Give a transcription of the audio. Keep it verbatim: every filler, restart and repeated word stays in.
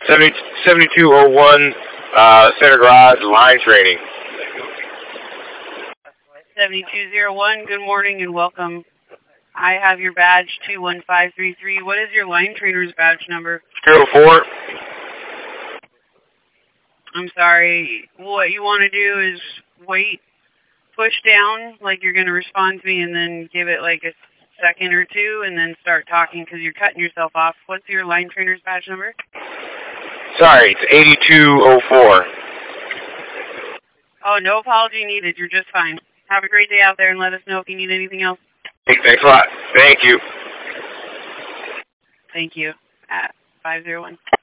seventy, seventy-two oh one, uh, Center Garage, line training. seventy-two oh one, good morning and welcome. I have your badge two one five three three. What is your line trainer's badge number? zero four. I'm sorry. What you want to do is wait, push down like you're going to respond to me, and then give it like a second or two, and then start talking because you're cutting yourself off. What's your line trainer's badge number? Sorry, it's eighty-two oh four. Oh, no apology needed. You're just fine. Have a great day out there, and let us know if you need anything else. Hey, thanks a lot. Thank you. Thank you. At five oh one.